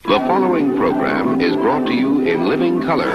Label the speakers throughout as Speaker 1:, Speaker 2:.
Speaker 1: The following program is brought to you in living color.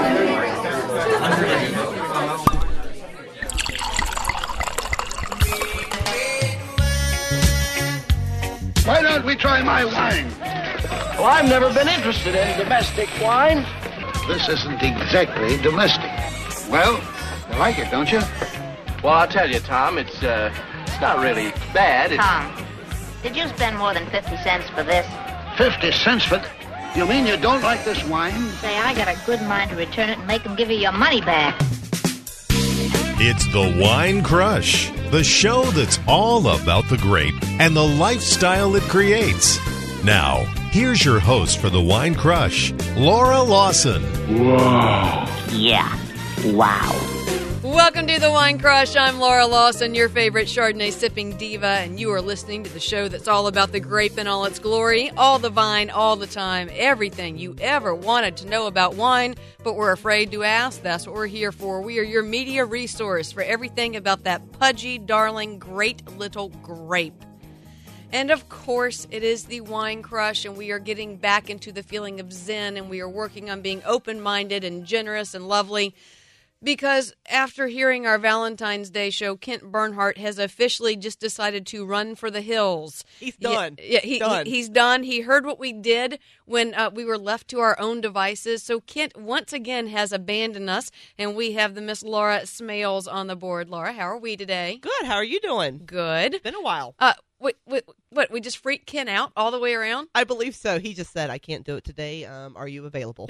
Speaker 2: Why don't we try my wine?
Speaker 3: Well, I've never been interested in domestic wine.
Speaker 2: This isn't exactly domestic. Well, you like it, don't you?
Speaker 3: Well, I'll tell you, Tom, it's not really bad.
Speaker 4: Tom, did you spend more than 50 cents for this?
Speaker 2: 50 cents for... You mean you don't like this wine?
Speaker 4: Say, I got a good mind to return it and make them give you your money back.
Speaker 5: It's the Wine Crush, the show that's all about the grape and the lifestyle it creates. Now, here's your host for the Wine Crush, Laura Lawson.
Speaker 2: Whoa.
Speaker 4: Yeah. Wow.
Speaker 6: Welcome to the Wine Crush. I'm Laura Lawson, your favorite Chardonnay sipping diva, and you are listening to the show that's all about the grape in all its glory, all the vine, all the time, everything you ever wanted to know about wine, but were afraid to ask. That's what we're here for. We are your media resource for everything about that pudgy, darling, great little grape. And of course, it is the Wine Crush, and we are getting back into the feeling of zen, and we are working on being open-minded and generous and lovely. Because after hearing our Valentine's Day show, Kent Bernhardt has officially just decided to run for the hills.
Speaker 7: He's done.
Speaker 6: He's done. He heard what we did when we were left to our own devices. So Kent once again has abandoned us, and we have the Miss Laura Smales on the board. Laura, how are we today?
Speaker 7: Good. How are you doing?
Speaker 6: Good.
Speaker 7: Been a while.
Speaker 6: What, we just freaked Kent out all the way around?
Speaker 7: I believe so. He just said, I can't do it today. Are you available?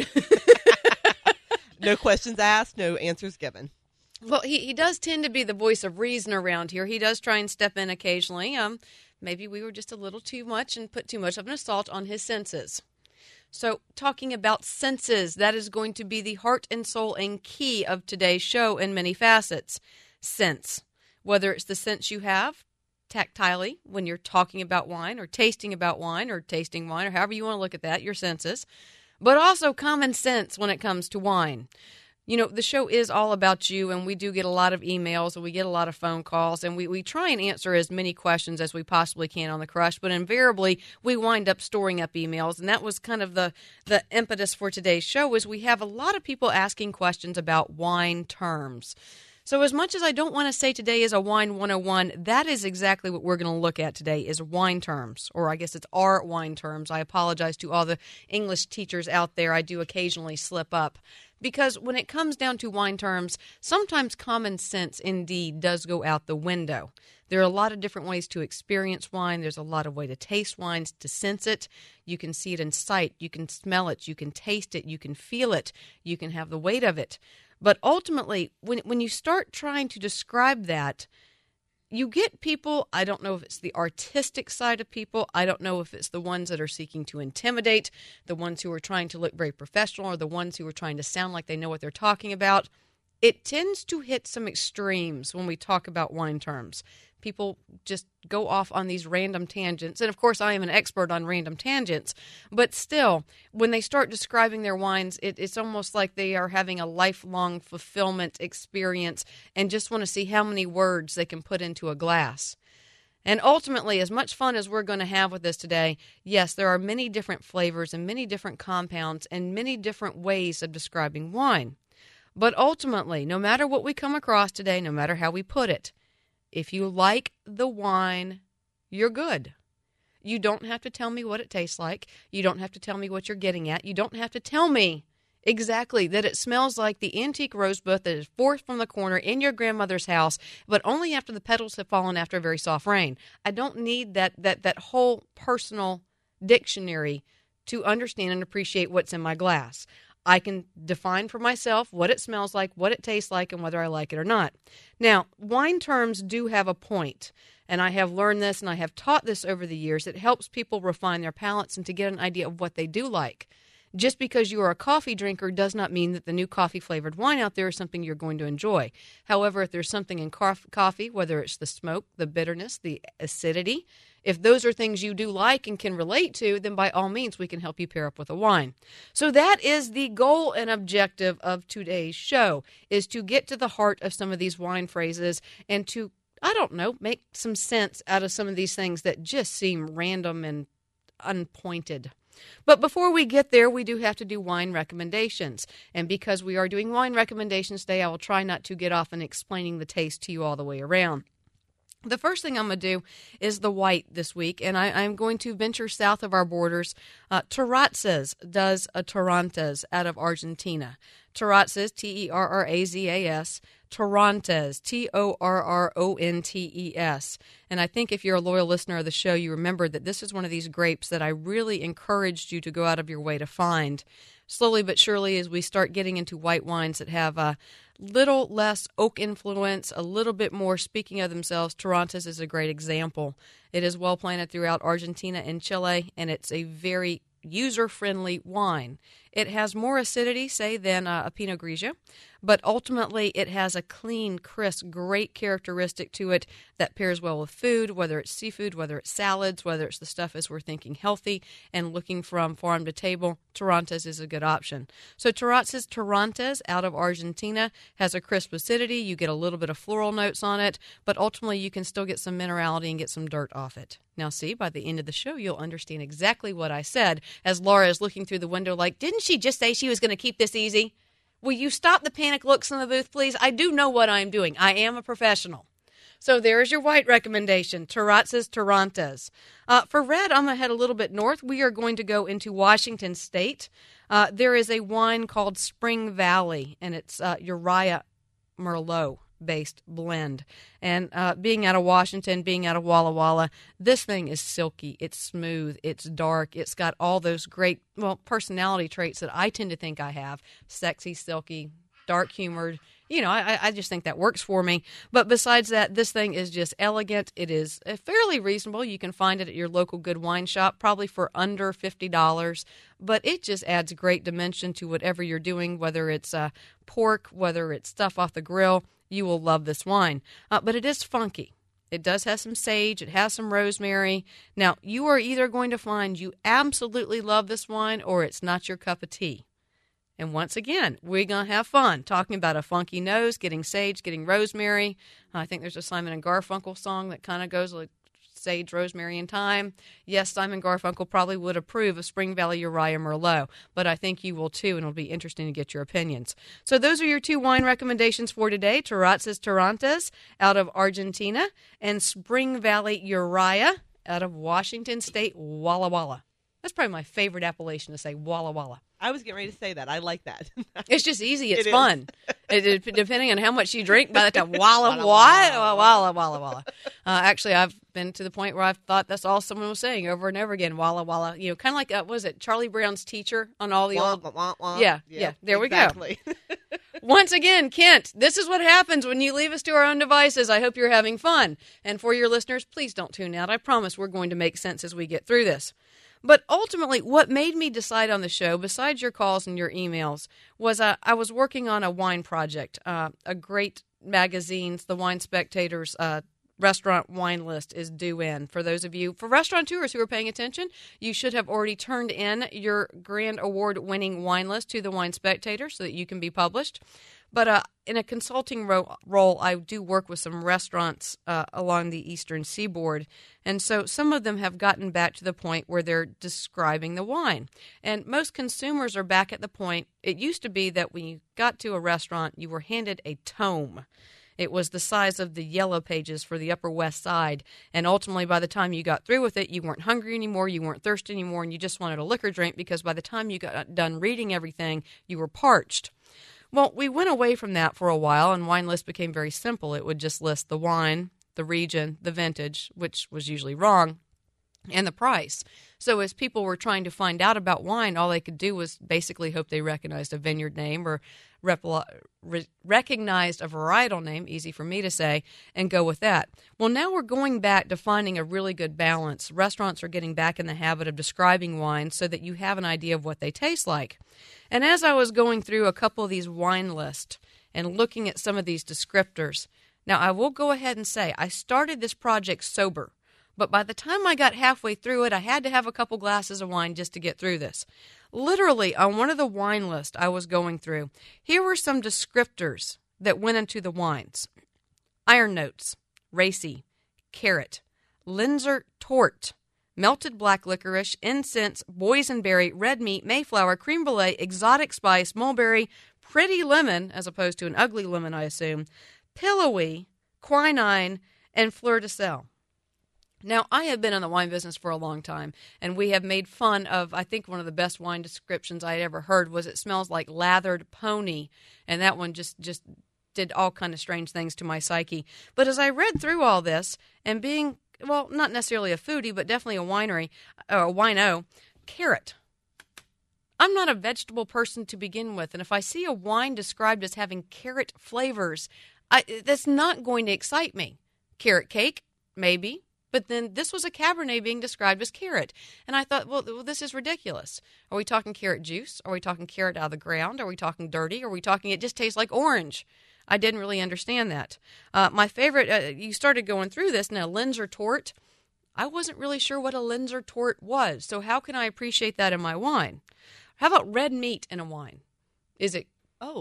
Speaker 7: No questions asked, no answers given.
Speaker 6: Well, he does tend to be the voice of reason around here. He does try and step in occasionally. Maybe we were just a little too much and put too much of an assault on his senses. So talking about senses, that is going to be the heart and soul and key of today's show in many facets. Sense. Whether it's the sense you have tactilely when you're talking about wine or tasting wine or however you want to look at that, your senses. But also common sense when it comes to wine. You know, the show is all about you, and we do get a lot of emails, and we get a lot of phone calls, and we try and answer as many questions as we possibly can on the Crush, but invariably we wind up storing up emails, and that was kind of the impetus for today's show, is we have a lot of people asking questions about wine terms. So as much as I don't want to say today is a Wine 101, that is exactly what we're going to look at today is wine terms, or I guess it's our wine terms. I apologize to all the English teachers out there. I do occasionally slip up. Because when it comes down to wine terms, sometimes common sense indeed does go out the window. There are a lot of different ways to experience wine. There's a lot of ways to taste wines, to sense it. You can see it in sight. You can smell it. You can taste it. You can feel it. You can have the weight of it. But ultimately, when you start trying to describe that, you get people, I don't know if it's the artistic side of people, I don't know if it's the ones that are seeking to intimidate, the ones who are trying to look very professional, or the ones who are trying to sound like they know what they're talking about. It tends to hit some extremes when we talk about wine terms. People just go off on these random tangents. And, of course, I am an expert on random tangents. But still, when they start describing their wines, it's almost like they are having a lifelong fulfillment experience and just want to see how many words they can put into a glass. And ultimately, as much fun as we're going to have with this today, yes, there are many different flavors and many different compounds and many different ways of describing wine. But ultimately, no matter what we come across today, no matter how we put it, if you like the wine, you're good. You don't have to tell me what it tastes like. You don't have to tell me what you're getting at. You don't have to tell me exactly that it smells like the antique rosebud that is forced from the corner in your grandmother's house, but only after the petals have fallen after a very soft rain. I don't need that whole personal dictionary to understand and appreciate what's in my glass. I can define for myself what it smells like, what it tastes like, and whether I like it or not. Now, wine terms do have a point, and I have learned this and I have taught this over the years. It helps people refine their palates and to get an idea of what they do like. Just because you are a coffee drinker does not mean that the new coffee-flavored wine out there is something you're going to enjoy. However, if there's something in coffee, whether it's the smoke, the bitterness, the acidity, if those are things you do like and can relate to, then by all means we can help you pair up with a wine. So that is the goal and objective of today's show, is to get to the heart of some of these wine phrases and to, I don't know, make some sense out of some of these things that just seem random and unpointed. But before we get there, we do have to do wine recommendations. And because we are doing wine recommendations today, I will try not to get off in explaining the taste to you all the way around. The first thing I'm going to do is the white this week, and I'm going to venture south of our borders. Terrazas does a Torrontés out of Argentina. Terrazas, Terrazas, Torrontés, Torrontes. And I think if you're a loyal listener of the show, you remember that this is one of these grapes that I really encouraged you to go out of your way to find. Slowly but surely, as we start getting into white wines that have a little less oak influence, a little bit more speaking of themselves, Torrontés is a great example. It is well planted throughout Argentina and Chile, and it's a very user-friendly wine. It has more acidity, say, than a Pinot Grigio, but ultimately it has a clean, crisp, great characteristic to it that pairs well with food, whether it's seafood, whether it's salads, whether it's the stuff as we're thinking healthy and looking from farm to table. Torrontés is a good option. So Torrontés out of Argentina has a crisp acidity. You get a little bit of floral notes on it, but ultimately you can still get some minerality and get some dirt off it. Now see, by the end of the show, you'll understand exactly what I said as Laura is looking through the window like, didn't she just say she was going to keep this easy? Will you stop the panic looks in the booth, please? I do know what I'm doing. I am a professional. So there's your white recommendation, Terrazas Torrontés. For red, I'm going to head a little bit north. We are going to go into Washington State. There is a wine called Spring Valley, and it's Uriah Merlot-based blend. And being out of Washington, being out of Walla Walla, this thing is silky, it's smooth, it's dark, it's got all those great, personality traits that I tend to think I have. Sexy, silky, dark-humored. I just think that works for me. But besides that, this thing is just elegant. It is fairly reasonable. You can find it at your local good wine shop, probably for under $50. But it just adds great dimension to whatever you're doing, whether it's pork, whether it's stuff off the grill. You will love this wine. But it is funky. It does have some sage. It has some rosemary. Now, you are either going to find you absolutely love this wine or it's not your cup of tea. And once again, we're going to have fun talking about a funky nose, getting sage, getting rosemary. I think there's a Simon & Garfunkel song that kind of goes like sage, rosemary, and thyme. Yes, Simon Garfunkel probably would approve of Spring Valley Uriah Merlot, but I think you will too, and it'll be interesting to get your opinions. So those are your two wine recommendations for today, Terrazas Torrontés out of Argentina and Spring Valley Uriah out of Washington State, Walla Walla. That's probably my favorite appellation to say, Walla Walla.
Speaker 7: I was getting ready to say that. I like that.
Speaker 6: It's just easy. It's fun. Depending on how much you drink, by the time Walla Walla. Actually, I've been to the point where I've thought that's all someone was saying over and over again. Walla Walla. Kind of like what was it, Charlie Brown's teacher on all the old. Yeah. There we go. Once again, Kent, this is what happens when you leave us to our own devices. I hope you're having fun. And for your listeners, please don't tune out. I promise we're going to make sense as we get through this. But ultimately, what made me decide on the show, besides your calls and your emails, was I was working on a wine project. A great magazine's The Wine Spectator's restaurant wine list is due in. For those of you, for restaurateurs who are paying attention, you should have already turned in your grand award-winning wine list to The Wine Spectator so that you can be published. But in a consulting role, I do work with some restaurants along the eastern seaboard. And so some of them have gotten back to the point where they're describing the wine. And most consumers are back at the point, it used to be that when you got to a restaurant, you were handed a tome. It was the size of the yellow pages for the Upper West Side. And ultimately, by the time you got through with it, you weren't hungry anymore, you weren't thirsty anymore, and you just wanted a liquor drink because by the time you got done reading everything, you were parched. Well, we went away from that for a while, and wine list became very simple. It would just list the wine, the region, the vintage, which was usually wrong, and the price. So as people were trying to find out about wine, all they could do was basically hope they recognized a vineyard name or recognized a varietal name, easy for me to say, and go with that. Well, now we're going back to finding a really good balance. Restaurants are getting back in the habit of describing wine so that you have an idea of what they taste like. And as I was going through a couple of these wine lists and looking at some of these descriptors, now I will go ahead and say I started this project sober, but by the time I got halfway through it, I had to have a couple glasses of wine just to get through this. Literally, on one of the wine lists I was going through, here were some descriptors that went into the wines. Iron notes, racy, carrot, Linzer Tort, melted black licorice, incense, boysenberry, red meat, mayflower, creme brulee, exotic spice, mulberry, pretty lemon, as opposed to an ugly lemon, I assume, pillowy, quinine, and fleur de sel. Now, I have been in the wine business for a long time, and we have made fun of, I think one of the best wine descriptions I had ever heard was it smells like lathered pony, and that one just did all kind of strange things to my psyche. But as I read through all this, and being, well, not necessarily a foodie, but definitely a wino, carrot. I'm not a vegetable person to begin with, and if I see a wine described as having carrot flavors, that's not going to excite me. Carrot cake, maybe. But then this was a Cabernet being described as carrot. And I thought, well, this is ridiculous. Are we talking carrot juice? Are we talking carrot out of the ground? Are we talking dirty? Are we talking it just tastes like orange? I didn't really understand that. My favorite, you started going through this. Now, Linzer Tort, I wasn't really sure what a Linzer Tort was. So how can I appreciate that in my wine? How about red meat in a wine? Is it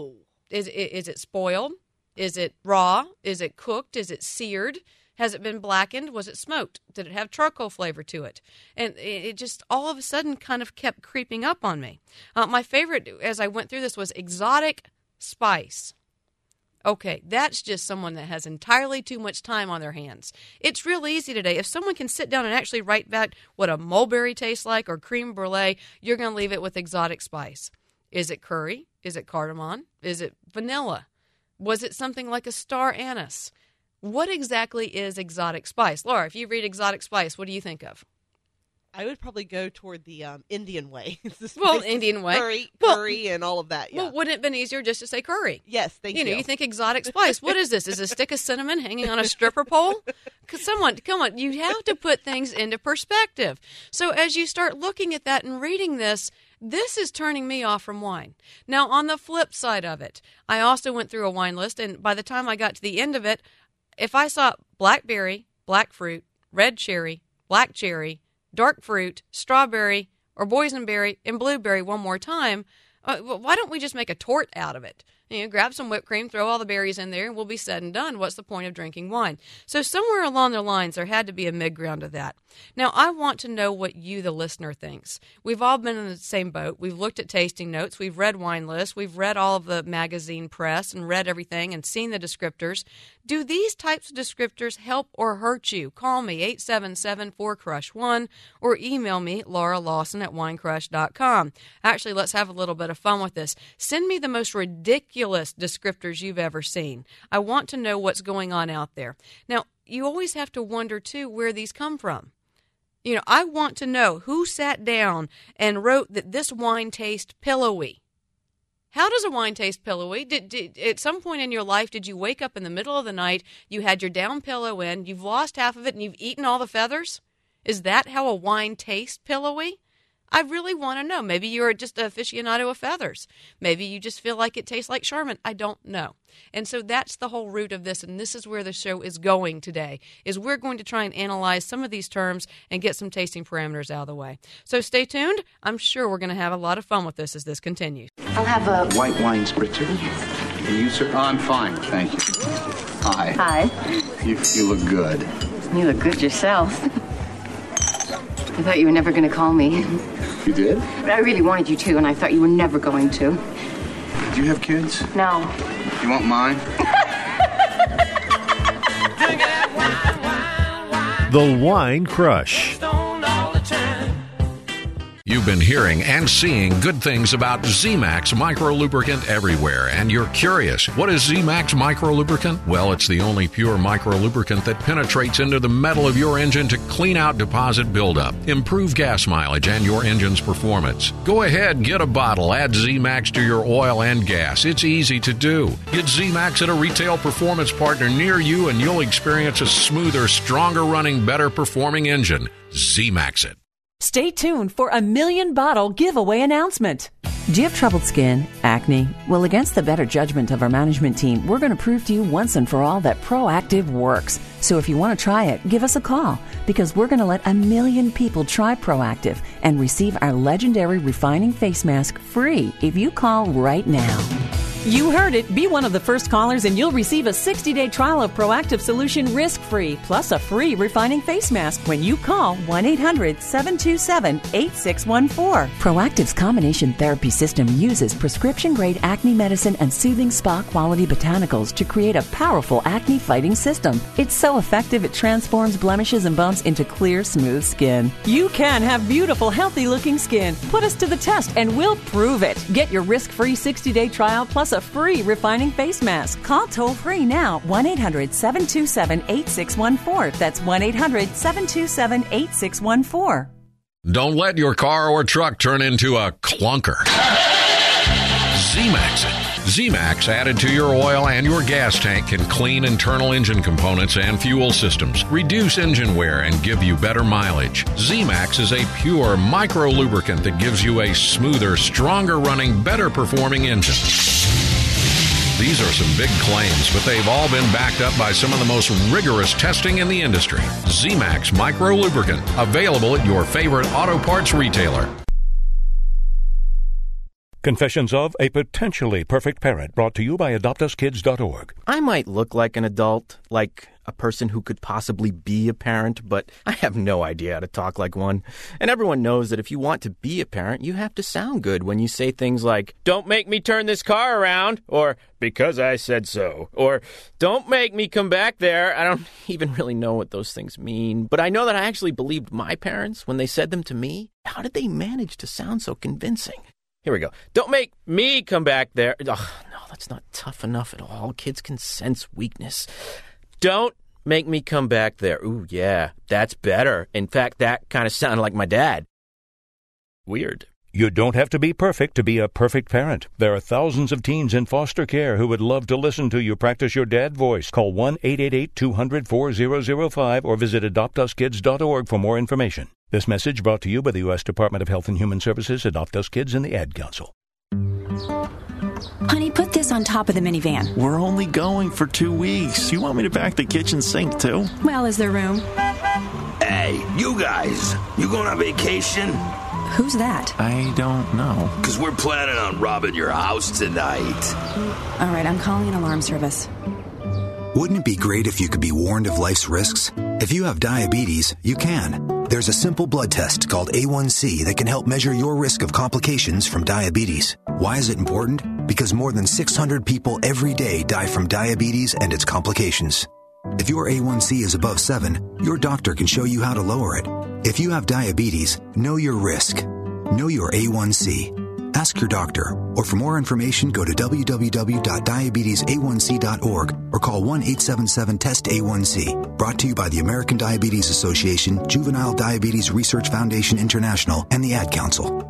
Speaker 6: spoiled? Is it raw? Is it cooked? Is it seared? Has it been blackened? Was it smoked? Did it have charcoal flavor to it? And it just all of a sudden kind of kept creeping up on me. My favorite, as I went through this, was exotic spice. Okay, that's just someone that has entirely too much time on their hands. It's real easy today. If someone can sit down and actually write back what a mulberry tastes like or creme brulee, you're going to leave it with exotic spice. Is it curry? Is it cardamom? Is it vanilla? Was it something like a star anise? What exactly is exotic spice? Laura, if you read exotic spice, what do you think of?
Speaker 7: I would probably go toward the Indian way.
Speaker 6: Well, Indian way.
Speaker 7: Curry and all of that, yeah.
Speaker 6: Well, wouldn't it have been easier just to say curry?
Speaker 7: Yes, thank you.
Speaker 6: You think exotic spice. What is this? Is a stick of cinnamon hanging on a stripper pole? Because come on, you have to put things into perspective. So as you start looking at that and reading this is turning me off from wine. Now, on the flip side of it, I also went through a wine list, and by the time I got to the end of it, if I saw blackberry, black fruit, red cherry, black cherry, dark fruit, strawberry, or boysenberry, and blueberry one more time, why don't we just make a tort out of it? Grab some whipped cream, throw all the berries in there, and we'll be said and done. What's the point of drinking wine? So somewhere along the lines, there had to be a mid-ground of that. Now, I want to know what you, the listener, thinks. We've all been in the same boat. We've looked at tasting notes. We've read wine lists. We've read all of the magazine press and read everything and seen the descriptors. Do these types of descriptors help or hurt you? Call me, 877-4CRUSH1, or email me, lauralawson@winecrush.com. Actually, let's have a little bit of fun with this. Send me the most ridiculous descriptors you've ever seen. I want to know what's going on out there. Now, you always have to wonder, too, where these come from. I want to know who sat down and wrote that this wine tastes pillowy. How does a wine taste pillowy? Did at some point in your life, did you wake up in the middle of the night, you had your down pillow in, you've lost half of it, and you've eaten all the feathers? Is that how a wine tastes pillowy? I really want to know. Maybe you're just an aficionado of feathers. Maybe you just feel like it tastes like Charmin. I don't know. And so that's the whole root of this, and this is where the show is going today, is we're going to try and analyze some of these terms and get some tasting parameters out of the way. So stay tuned. I'm sure we're going to have a lot of fun with this as this continues.
Speaker 8: I'll have a
Speaker 2: White wine spritzer?
Speaker 8: Yes.
Speaker 2: And you, sir? Oh, I'm fine, thank you. Hi.
Speaker 8: Hi.
Speaker 2: You look good.
Speaker 8: You look good yourself. I thought you were never going to call me.
Speaker 2: You did?
Speaker 8: But I really wanted you to, and I thought you were never going to.
Speaker 2: Do you have kids?
Speaker 8: No.
Speaker 2: You want mine?
Speaker 5: The Wine Crush.
Speaker 9: You've been hearing and seeing good things about Z-Max Micro Lubricant everywhere, and you're curious, what is Z-Max Micro Lubricant? Well, it's the only pure micro lubricant that penetrates into the metal of your engine to clean out deposit buildup, improve gas mileage, and your engine's performance. Go ahead, get a bottle, add Z-Max to your oil and gas. It's easy to do. Get Z-Max at a retail performance partner near you, and you'll experience a smoother, stronger running, better performing engine. Z-Max it.
Speaker 10: Stay tuned for a 1,000,000-bottle giveaway announcement. Do you have troubled skin, acne? Well, against the better judgment of our management team, we're going to prove to you once and for all that Proactiv works. So if you want to try it, give us a call, because we're going to let 1,000,000 people try Proactiv and receive our legendary refining face mask free if you call right now. You heard it. Be one of the first callers and you'll receive a 60-day trial of Proactive Solution risk-free, plus a free refining face mask when you call 1-800-727-8614. Proactive's combination therapy system uses prescription-grade acne medicine and soothing spa-quality botanicals to create a powerful acne-fighting system. It's so effective it transforms blemishes and bumps into clear, smooth skin. You can have beautiful, healthy-looking skin. Put us to the test and we'll prove it. Get your risk-free 60-day trial plus a free refining face mask. Call toll-free now, 1-800-727-8614. That's 1-800-727-8614.
Speaker 9: Don't let your car or truck turn into a clunker. Z-Max it. Z-Max added to your oil and your gas tank can clean internal engine components and fuel systems, reduce engine wear, and give you better mileage. Z-Max is a pure micro lubricant that gives you a smoother, stronger running, better performing engine. These are some big claims, but they've all been backed up by some of the most rigorous testing in the industry. Z-Max Micro Lubricant, available at your favorite auto parts retailer.
Speaker 11: Confessions of a Potentially Perfect Parent, brought to you by AdoptUsKids.org.
Speaker 12: I might look like an adult, like a person who could possibly be a parent, but I have no idea how to talk like one. And everyone knows that if you want to be a parent, you have to sound good when you say things like, "Don't make me turn this car around," or "because I said so," or "don't make me come back there." I don't even really know what those things mean, but I know that I actually believed my parents when they said them to me. How did they manage to sound so convincing? Here we go. "Don't make me come back there." Ugh, no, that's not tough enough at all. Kids can sense weakness. "Don't make me come back there." Ooh, yeah, that's better. In fact, that kind of sounded like my dad. Weird.
Speaker 11: You don't have to be perfect to be a perfect parent. There are thousands of teens in foster care who would love to listen to you practice your dad voice. Call 1-888-200-4005 or visit AdoptUsKids.org for more information. This message brought to you by the U.S. Department of Health and Human Services, Adopt Us Kids, and the Ad Council.
Speaker 13: Honey, put this on top of the minivan.
Speaker 14: We're only going for 2 weeks. You want me to pack the kitchen sink, too?
Speaker 13: Well, is there room?
Speaker 15: Hey, you guys, you going on vacation?
Speaker 13: Who's that?
Speaker 14: I don't know.
Speaker 15: Because we're planning on robbing your house tonight.
Speaker 13: All right, I'm calling an alarm service.
Speaker 16: Wouldn't it be great if you could be warned of life's risks? If you have diabetes, you can. There's a simple blood test called A1C that can help measure your risk of complications from diabetes. Why is it important? Because more than 600 people every day die from diabetes and its complications. If your A1C is above 7, your doctor can show you how to lower it. If you have diabetes, know your risk. Know your A1C. Ask your doctor, or for more information, go to www.diabetesaonc.org or call 1-877-TEST-A1C. Brought to you by the American Diabetes Association, Juvenile Diabetes Research Foundation International, and the Ad Council.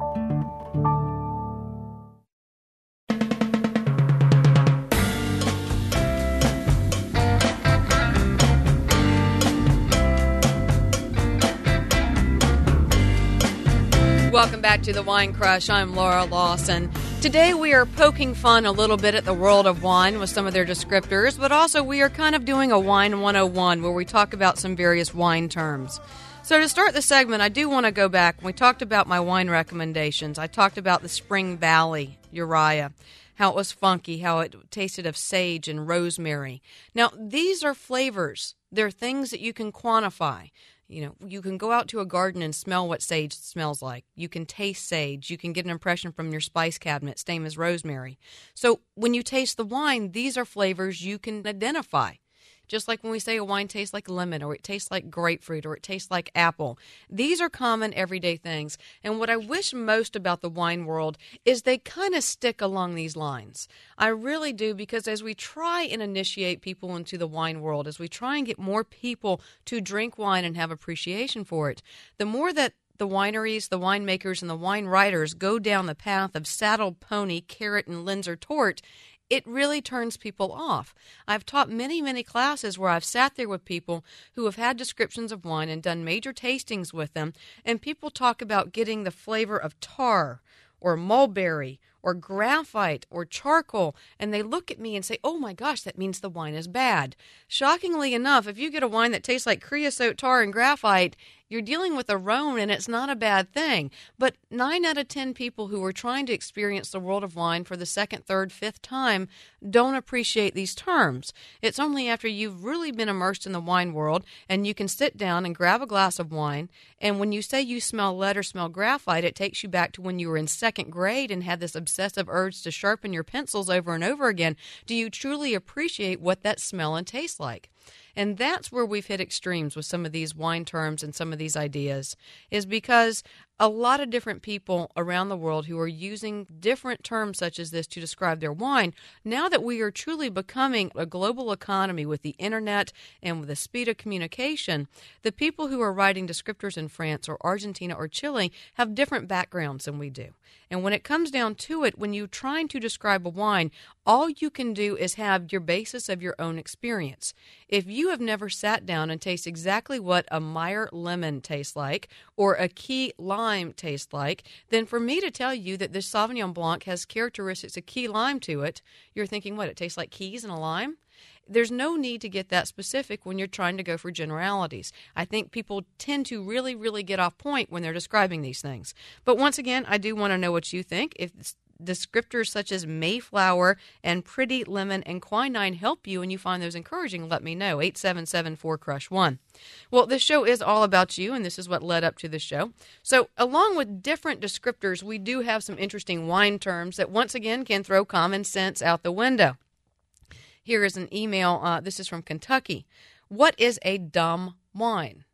Speaker 6: Welcome back to the Wine Crush. I'm Laura Lawson. Today we are poking fun a little bit at the world of wine with some of their descriptors, but also we are kind of doing a Wine 101 where we talk about some various wine terms. So to start the segment, I do want to go back. When we talked about my wine recommendations, I talked about the Spring Valley Uriah, how it was funky, how it tasted of sage and rosemary. Now, these are flavors. They're things that you can quantify. You know, you can go out to a garden and smell what sage smells like. You can taste sage. You can get an impression from your spice cabinet, same as rosemary. So when you taste the wine, these are flavors you can identify. Just like when we say a wine tastes like lemon, or it tastes like grapefruit, or it tastes like apple. These are common everyday things. And what I wish most about the wine world is they kind of stick along these lines. I really do, because as we try and initiate people into the wine world, as we try and get more people to drink wine and have appreciation for it, the more that the wineries, the winemakers, and the wine writers go down the path of saddle, pony, carrot, and Linzer Tort, it really turns people off. I've taught many, many classes where I've sat there with people who have had descriptions of wine and done major tastings with them, and people talk about getting the flavor of tar or mulberry or graphite or charcoal, and they look at me and say, oh my gosh, that means the wine is bad. Shockingly enough, if you get a wine that tastes like creosote, tar, and graphite, you're dealing with a Rhone, and it's not a bad thing. But 9 out of 10 people who are trying to experience the world of wine for the second, third, fifth time don't appreciate these terms. It's only after you've really been immersed in the wine world and you can sit down and grab a glass of wine, and when you say you smell lead or smell graphite, it takes you back to when you were in second grade and had this obsessive urge to sharpen your pencils over and over again. Do you truly appreciate what that smell and taste like? And that's where we've hit extremes with some of these wine terms and some of these ideas, is because a lot of different people around the world who are using different terms such as this to describe their wine, now that we are truly becoming a global economy with the internet and with the speed of communication, the people who are writing descriptors in France or Argentina or Chile have different backgrounds than we do. And when it comes down to it, when you're trying to describe a wine, all you can do is have your basis of your own experience. If you have never sat down and tasted exactly what a Meyer lemon tastes like or a key lime tastes like, then for me to tell you that this Sauvignon Blanc has characteristics of key lime to it, you're thinking, what, it tastes like keys and a lime? There's no need to get that specific when you're trying to go for generalities. I think people tend to really, really get off point when they're describing these things. But once again, I do want to know what you think. If descriptors such as Mayflower and Pretty Lemon and Quinine help you and you find those encouraging, let me know. 877-4CRUSH-1. Well, this show is all about you, and this is what led up to the show. So along with different descriptors, we do have some interesting wine terms that once again can throw common sense out the window. Here is an email. This is from Kentucky. What is a dumb wine?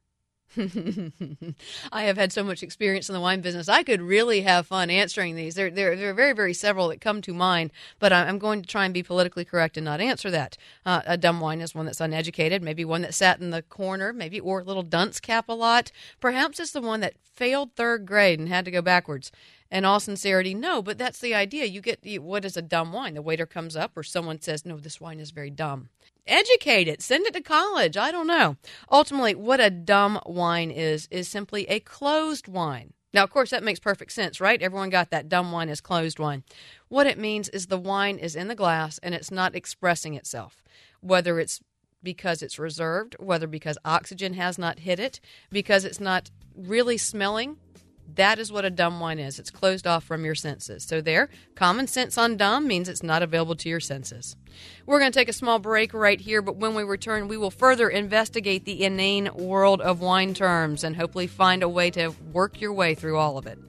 Speaker 6: I have had so much experience in the wine business. I could really have fun answering these. There are very, very several that come to mind, but I'm going to try and be politically correct and not answer that. A dumb wine is one that's uneducated, maybe one that sat in the corner, maybe or a little dunce cap a lot. Perhaps it's the one that failed third grade and had to go backwards. In all sincerity, no, but that's the idea. What is a dumb wine? The waiter comes up or someone says, no, this wine is very dumb. Educate it. Send it to college. I don't know. Ultimately, what a dumb wine is simply a closed wine. Now, of course, that makes perfect sense, right? Everyone got that. Dumb wine is closed wine. What it means is the wine is in the glass and it's not expressing itself, whether it's because it's reserved, whether because oxygen has not hit it, because it's not really smelling. That is what a dumb wine is. It's closed off from your senses. So there, common sense on dumb means it's not available to your senses. We're going to take a small break right here, but when we return, we will further investigate the inane world of wine terms and hopefully find a way to work your way through all of it.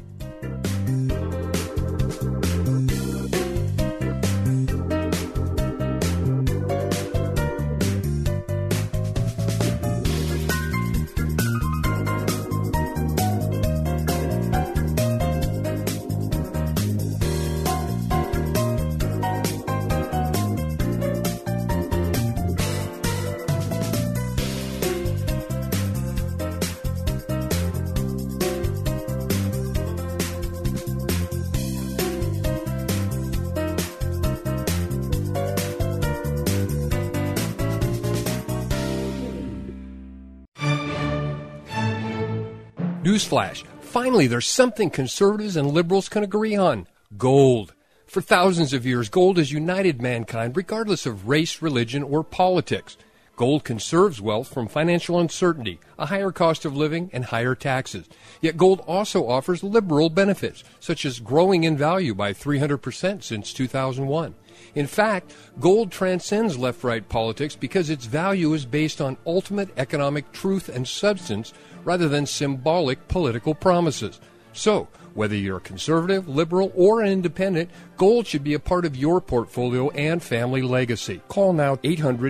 Speaker 17: Newsflash. Finally, there's something conservatives and liberals can agree on. Gold. For thousands of years, gold has united mankind regardless of race, religion, or politics. Gold conserves wealth from financial uncertainty, a higher cost of living, and higher taxes. Yet gold also offers liberal benefits, such as growing in value by 300% since 2001. In fact, gold transcends left-right politics because its value is based on ultimate economic truth and substance rather than symbolic political promises. So, whether you're a conservative, liberal, or an independent, gold should be a part of your portfolio and family legacy. Call now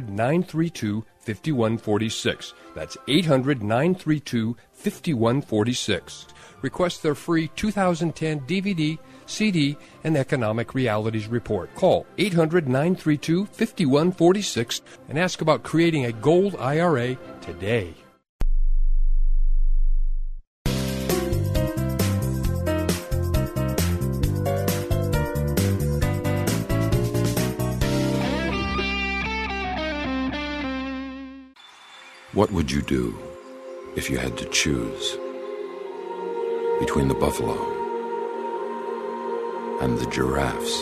Speaker 17: 800-932-5146. That's 800-932-5146. Request their free 2010 DVD, CD, and Economic Realities Report. Call 800-932-5146 and ask about creating a gold IRA today.
Speaker 18: What would you do if you had to choose between the buffalo and the giraffes.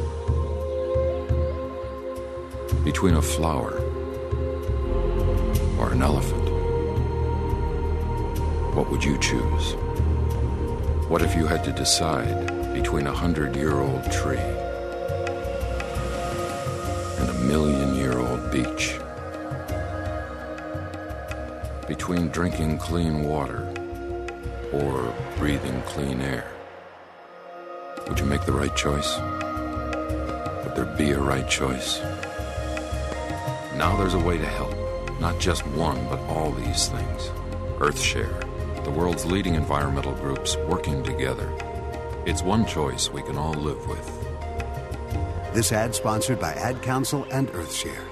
Speaker 18: Between a flower or an elephant, what would you choose? What if you had to decide between 100-year-old tree and a 1,000,000-year-old beach? Between drinking clean water or breathing clean air? Would you make the right choice? Would there be a right choice? Now there's a way to help. Not just one, but all these things. EarthShare, the world's leading environmental groups working together. It's one choice we can all live with.
Speaker 19: This ad sponsored by Ad Council and EarthShare.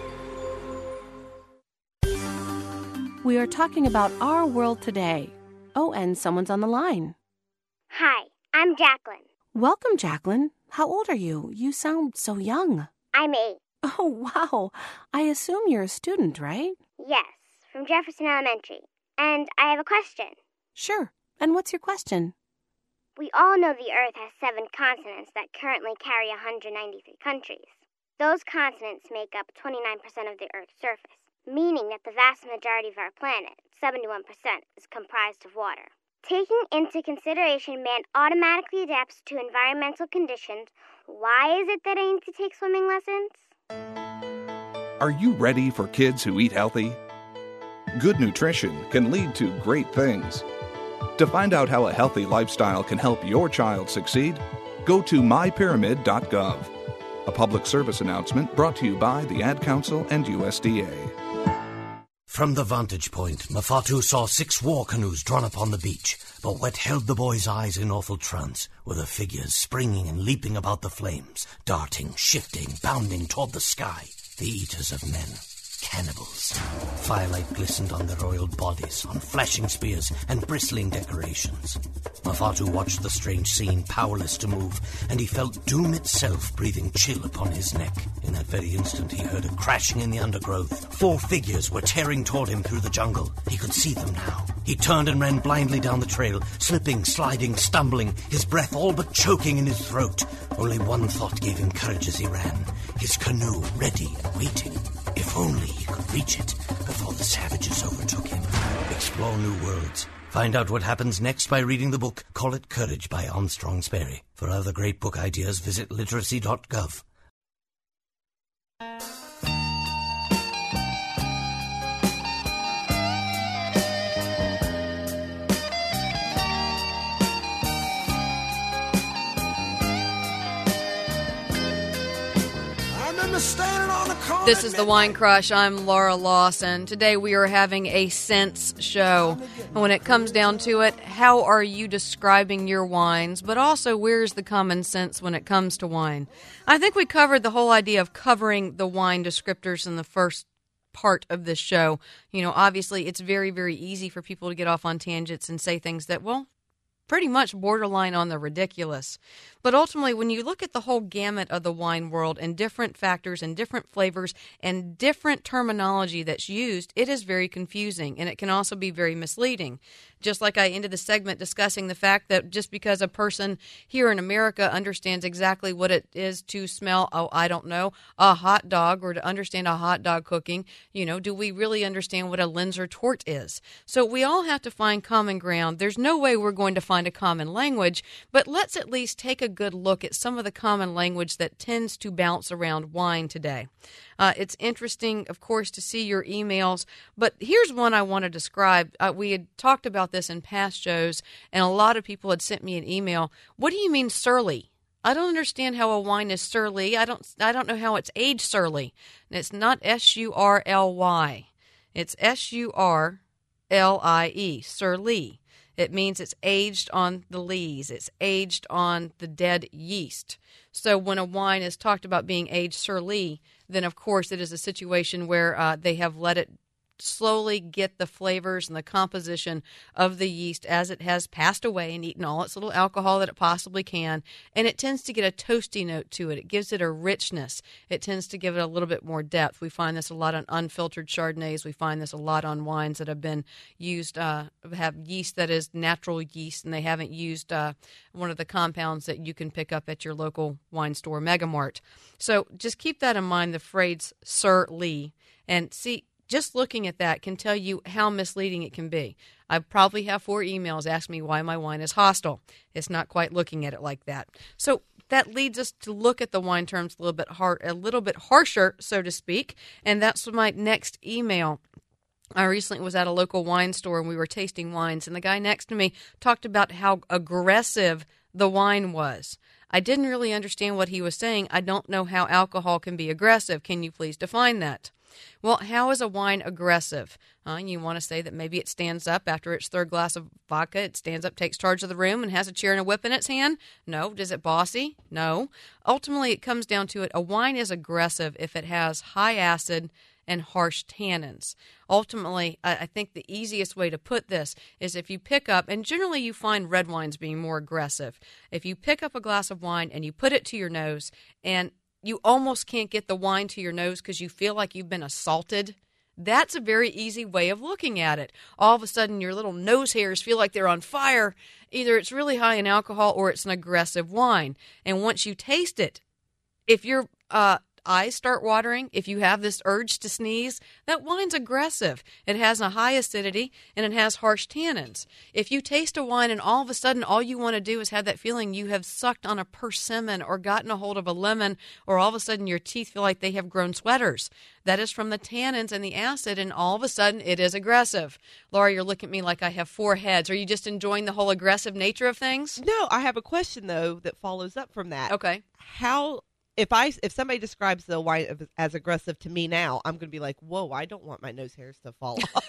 Speaker 20: We are talking about our world today. Oh, and someone's on the line.
Speaker 21: Hi, I'm Jacqueline.
Speaker 20: Welcome, Jacqueline. How old are you? You sound so young.
Speaker 21: I'm 8.
Speaker 20: Oh, wow. I assume you're a student, right?
Speaker 21: Yes, from Jefferson Elementary. And I have a question.
Speaker 20: Sure. And what's your question?
Speaker 21: We all know the Earth has 7 continents that currently carry 193 countries. Those continents make up 29% of the Earth's surface, meaning that the vast majority of our planet, 71%, is comprised of water. Taking into consideration man automatically adapts to environmental conditions, why is it that I need to take swimming lessons?
Speaker 22: Are you ready for kids who eat healthy? Good nutrition can lead to great things. To find out how a healthy lifestyle can help your child succeed, go to mypyramid.gov. A public service announcement brought to you by the Ad Council and USDA.
Speaker 23: From the vantage point, Mafatu saw 6 war canoes drawn up on the beach, but what held the boy's eyes in awful trance were the figures springing and leaping about the flames, darting, shifting, bounding toward the sky, the eaters of men. Cannibals. Firelight glistened on their oiled bodies, on flashing spears and bristling decorations. Mafatu watched the strange scene, powerless to move, and he felt doom itself breathing chill upon his neck. In that very instant, he heard a crashing in the undergrowth. 4 figures were tearing toward him through the jungle. He could see them now. He turned and ran blindly down the trail, slipping, sliding, stumbling, his breath all but choking in his throat. Only one thought gave him courage as he ran. His canoe ready and waiting. If only he could reach it before the savages overtook him. Explore new worlds. Find out what happens next by reading the book Call It Courage by Armstrong Sperry. For other great book ideas, visit literacy.gov.
Speaker 6: This is the Wine Crush. I'm Laura Lawson. Today we are having a sense show. And when it comes down to it, how are you describing your wines? But also, where's the common sense when it comes to wine? I think we covered the whole idea of covering the wine descriptors in the first part of this show. You know, obviously, it's very, very easy for people to get off on tangents and say things that, well, pretty much borderline on the ridiculous. But ultimately, when you look at the whole gamut of the wine world and different factors and different flavors and different terminology that's used, it is very confusing, and it can also be very misleading. Just like I ended the segment discussing the fact that just because a person here in America understands exactly what it is to smell, I don't know, a hot dog, or to understand a hot dog cooking, you know, do we really understand what a Linzer Tort is? So we all have to find common ground. There's no way we're going to find a common language, but let's at least take a good look at some of the common language that tends to bounce around wine today. It's interesting, of course, to see your emails, but here's one I want to describe. We had talked about this in past shows, and a lot of people had sent me an email. What do you mean surly? I don't understand how a wine is surly. I don't know how it's aged surly. And it's not S-U-R-L-Y. It's S-U-R-L-I-E, surly. It means it's aged on the lees. It's aged on the dead yeast. So when a wine is talked about being aged surly, then of course it is a situation where they have let it slowly get the flavors and the composition of the yeast as it has passed away and eaten all its little alcohol that it possibly can. And it tends to get a toasty note to it. It gives it a richness. It tends to give it a little bit more depth. We find this a lot on unfiltered Chardonnays. We find this a lot on wines that have been used, have yeast that is natural yeast, and they haven't used one of the compounds that you can pick up at your local wine store, Megamart. So just keep that in mind, the phrase Sir Lee. And see, just looking at that can tell you how misleading it can be. I probably have 4 emails asking me why my wine is hostile. It's not quite looking at it like that. So that leads us to look at the wine terms a little bit harsher, so to speak. And that's my next email. I recently was at a local wine store and we were tasting wines, and the guy next to me talked about how aggressive the wine was. I didn't really understand what he was saying. I don't know how alcohol can be aggressive. Can you please define that? Well, how is a wine aggressive? You want to say that maybe it stands up after its 3rd glass of vodka. It stands up, takes charge of the room, and has a chair and a whip in its hand? No. Is it bossy? No. Ultimately, it comes down to it. A wine is aggressive if it has high acid and harsh tannins. Ultimately, I think the easiest way to put this is if you pick up, and generally you find red wines being more aggressive. If you pick up a glass of wine and you put it to your nose and you almost can't get the wine to your nose because you feel like you've been assaulted, that's a very easy way of looking at it. All of a sudden, your little nose hairs feel like they're on fire. Either it's really high in alcohol or it's an aggressive wine. And once you taste it, if your eyes start watering, if you have this urge to sneeze, that wine's aggressive. It has a high acidity and it has harsh tannins. If you taste a wine and all of a sudden all you want to do is have that feeling you have sucked on a persimmon or gotten a hold of a lemon, or all of a sudden your teeth feel like they have grown sweaters, that is from the tannins and the acid, and all of a sudden it is aggressive. Laura, you're looking at me like I have 4 heads. Are you just enjoying the whole aggressive nature of things?
Speaker 7: No, I have a question, though, that follows up from that.
Speaker 6: Okay.
Speaker 7: If somebody describes the wine as aggressive to me now, I'm going to be like, whoa, I don't want my nose hairs to fall off.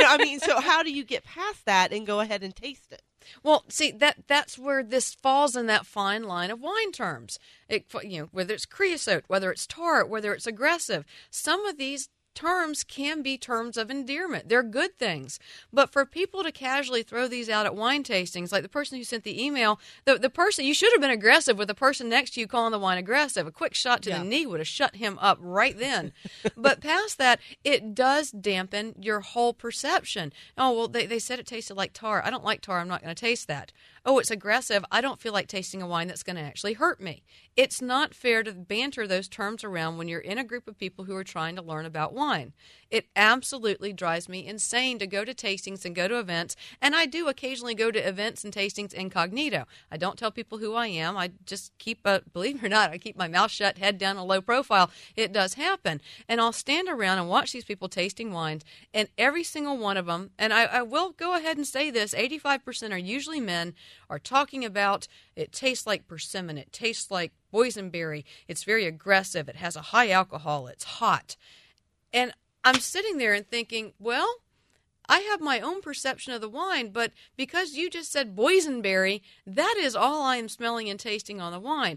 Speaker 7: So how do you get past that and go ahead and taste it?
Speaker 6: Well, see, that's where this falls in that fine line of wine terms. Whether it's creosote, whether it's tart, whether it's aggressive. Some of these terms can be terms of endearment. They're good things. But for people to casually throw these out at wine tastings, like the person who sent the email, the person, you should have been aggressive with the person next to you calling the wine aggressive. A quick shot to the knee would have shut him up right then. But past that, it does dampen your whole perception. Oh, well, they said it tasted like tar. I don't like tar. I'm not going to taste that. Oh, it's aggressive. I don't feel like tasting a wine that's going to actually hurt me. It's not fair to banter those terms around when you're in a group of people who are trying to learn about wine. It absolutely drives me insane to go to tastings and go to events, and I do occasionally go to events and tastings incognito. I don't tell people who I am. I just keep, believe it or not, I keep my mouth shut, head down, a low profile. It does happen. And I'll stand around and watch these people tasting wines, and every single one of them, and I will go ahead and say this, 85% are usually men, are talking about it tastes like persimmon, it tastes like boysenberry, it's very aggressive, it has a high alcohol, it's hot. And I'm sitting there and thinking, well, I have my own perception of the wine, but because you just said boysenberry, that is all I am smelling and tasting on the wine.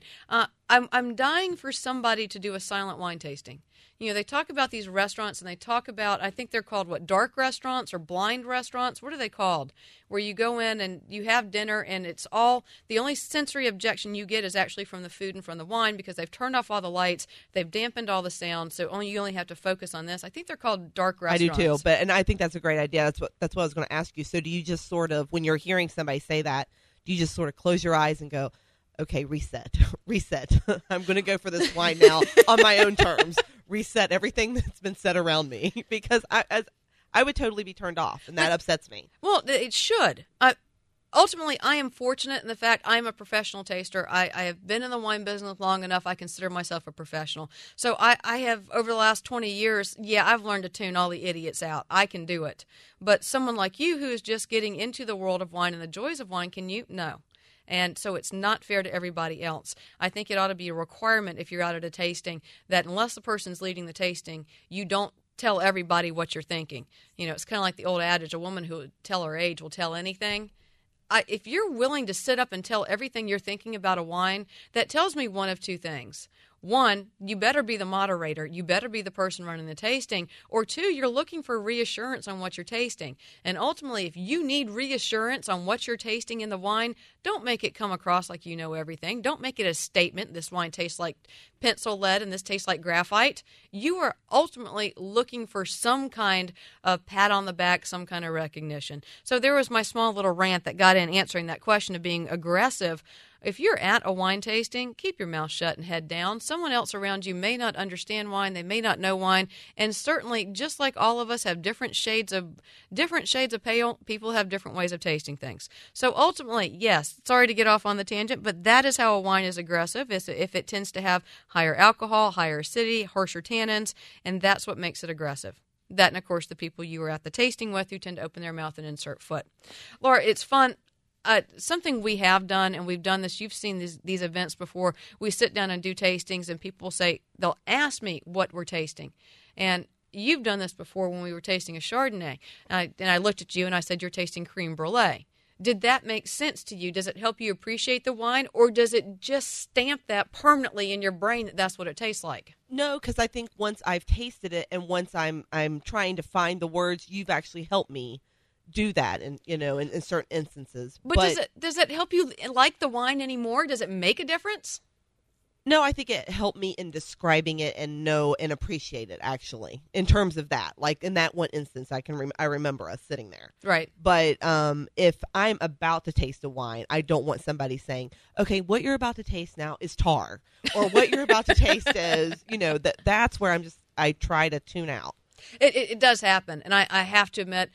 Speaker 6: I'm dying for somebody to do a silent wine tasting. They talk about these restaurants, and they talk about, I think they're called, dark restaurants or blind restaurants? What are they called? Where you go in and you have dinner, and it's all, the only sensory objection you get is actually from the food and from the wine, because they've turned off all the lights, they've dampened all the sound, so you only have to focus on this. I think they're called dark restaurants.
Speaker 7: I do too, and I think that's a great idea. That's what I was going to ask you. So do you just sort of, when you're hearing somebody say that, do you just sort of close your eyes and go, okay, reset. I'm going to go for this wine now on my own terms. Reset everything that's been said around me, because I would totally be turned off, and that upsets me.
Speaker 6: Well, it should. Ultimately, I am fortunate in the fact I'm a professional taster. I have been in the wine business long enough. I consider myself a professional. So I have, over the last 20 years, I've learned to tune all the idiots out. I can do it. But someone like you who is just getting into the world of wine and the joys of wine, can you? No. And so it's not fair to everybody else. I think it ought to be a requirement if you're out at a tasting that unless the person's leading the tasting, you don't tell everybody what you're thinking. It's kind of like the old adage, a woman who would tell her age will tell anything. If you're willing to sit up and tell everything you're thinking about a wine, that tells me one of two things. one, you better be the moderator. You better be the person running the tasting. Or two, you're looking for reassurance on what you're tasting. And ultimately, if you need reassurance on what you're tasting in the wine, don't make it come across like you know everything. Don't make it a statement. This wine tastes like pencil lead and this tastes like graphite. You are ultimately looking for some kind of pat on the back, some kind of recognition. So there was my small little rant that got in answering that question of being aggressive. If you're at a wine tasting, keep your mouth shut and head down. Someone else around you may not understand wine. They may not know wine. And certainly, just like all of us have different shades of pale, people have different ways of tasting things. So ultimately, yes, sorry to get off on the tangent, but that is how a wine is aggressive, is if it tends to have higher alcohol, higher acidity, harsher tannins, and that's what makes it aggressive. That and, of course, the people you were at the tasting with who tend to open their mouth and insert foot. Laura, it's fun. Something we have done, and we've done this, you've seen these events before, we sit down and do tastings, and people say, they'll ask me what we're tasting. And you've done this before when we were tasting a Chardonnay. And I looked at you and I said, you're tasting creme brulee. Did that make sense to you? Does it help you appreciate the wine, or does it just stamp that permanently in your brain that that's what it tastes like?
Speaker 7: No, because I think once I've tasted it and once I'm trying to find the words, you've actually helped me do that, and in certain instances.
Speaker 6: But does it help you like the wine anymore? Does it make a difference?
Speaker 7: No, I think it helped me in describing it and know and appreciate it, actually, in terms of that. Like in that one instance, I remember us sitting there.
Speaker 6: Right.
Speaker 7: But if I'm about to taste a wine, I don't want somebody saying, okay, what you're about to taste now is tar, or what you're about to taste is, that's where I try to tune out.
Speaker 6: It does happen, and I have to admit,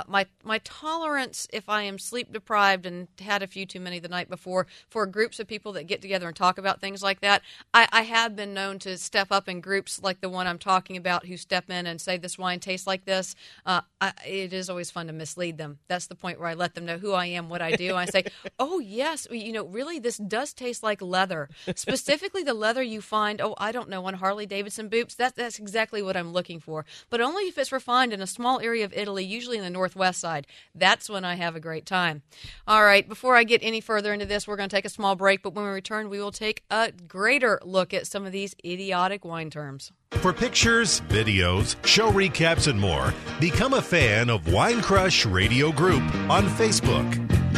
Speaker 6: my tolerance, if I am sleep deprived and had a few too many the night before, for groups of people that get together and talk about things like that, I have been known to step up in groups like the one I'm talking about, who step in and say this wine tastes like this. It is always fun to mislead them. That's the point where I let them know who I am, what I do. I say, oh yes, really this does taste like leather, specifically the leather you find, I don't know, on Harley Davidson boots. That's exactly what I'm looking for, but only if it's refined in a small area of Italy, usually in the northwest side. That's when I have a great time. All right, before I get any further into this, we're going to take a small break, but when we return, we will take a greater look at some of these idiotic wine terms.
Speaker 5: For pictures, videos, show recaps, and more, become a fan of Wine Crush Radio Group on Facebook.